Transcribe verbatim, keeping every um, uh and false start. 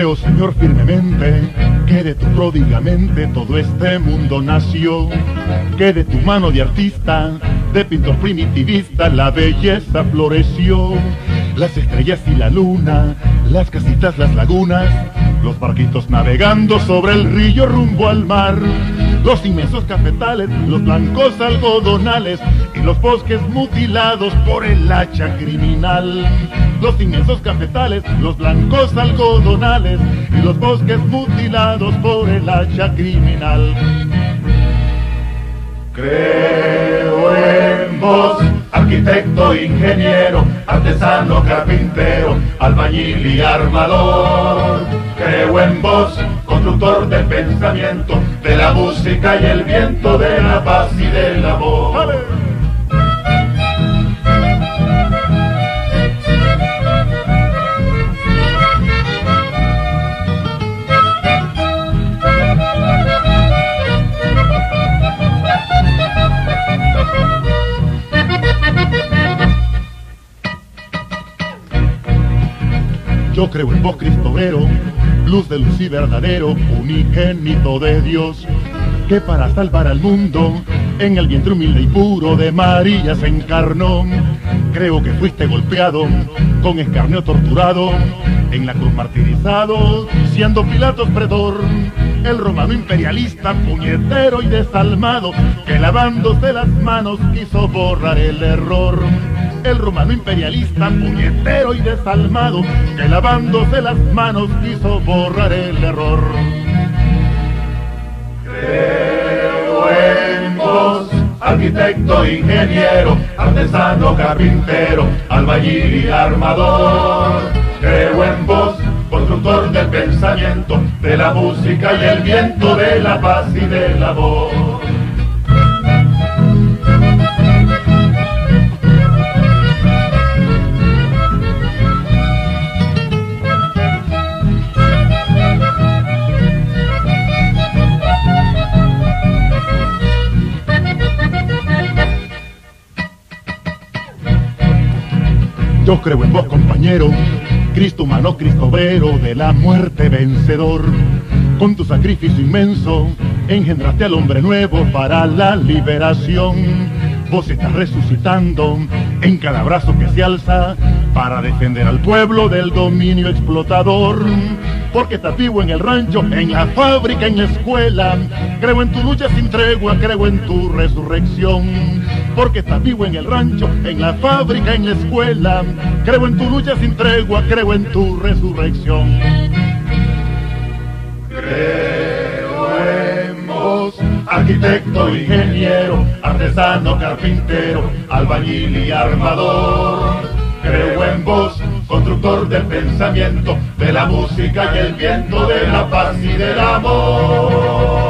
Creo, Señor, firmemente que de tu pródiga mente todo este mundo nació, que de tu mano de artista, de pintor primitivista, la belleza floreció. Las estrellas y la luna, las casitas, las lagunas, los barquitos navegando sobre el río rumbo al mar, los inmensos cafetales, los blancos algodonales y los bosques mutilados por el hacha criminal. Los inmensos cafetales, los blancos algodonales y los bosques mutilados por el hacha criminal. Creo en vos, arquitecto, ingeniero, artesano, carpintero, albañil y armador. Creo en vos, constructor del pensamiento, de la música y el viento, de la paz y del amor. ¡Ale! Yo creo en vos, Cristo obrero, luz de luz y verdadero, unigénito de Dios, que para salvar al mundo, en el vientre humilde y puro de María se encarnó. Creo que fuiste golpeado, con escarnio torturado, en la cruz martirizado, siendo Pilatos pretor, el romano imperialista, puñetero y desalmado, que lavándose las manos quiso borrar el error. El romano imperialista, puñetero y desalmado, que lavándose las manos quiso borrar el error. Creo en vos, arquitecto, ingeniero, artesano, carpintero, albañil y armador. Creo en vos, constructor del pensamiento, de la música y el viento, de la paz y del amor. Yo creo en vos, compañero, Cristo humano, Cristo obrero, de la muerte vencedor. Con tu sacrificio inmenso, engendraste al hombre nuevo para la liberación. Vos estás resucitando en cada brazo que se alza para defender al pueblo del dominio explotador. Porque estás vivo en el rancho, en la fábrica, en la escuela. Creo en tu lucha sin tregua, creo en tu resurrección. Porque estás vivo en el rancho, en la fábrica, en la escuela. Creo en tu lucha sin tregua, creo en tu resurrección. Creo en vos, arquitecto, ingeniero, artesano, carpintero, albañil y armador. Creo en vos, constructor del pensamiento, de la música y el viento, de la paz y del amor.